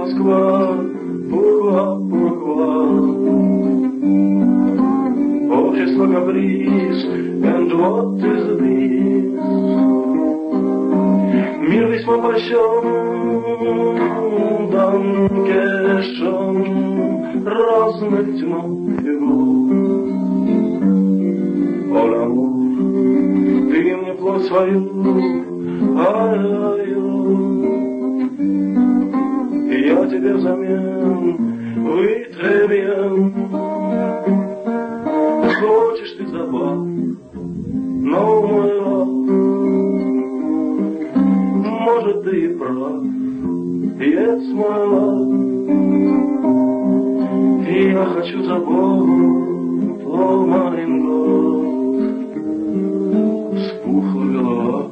Москва, Бургуа, Бургуа. Общество каприз, and what is this? Мир весьма прощен, данкешон, разных тьмах фигур. О, l'amour, ты мне плоть свою, ай-ай-ай. И я тебе взамен, oui, très bien. Хочешь ты забав, но мой love, может ты и прав, yes, my love. И я хочу забыть, oh my God, вспухла голова.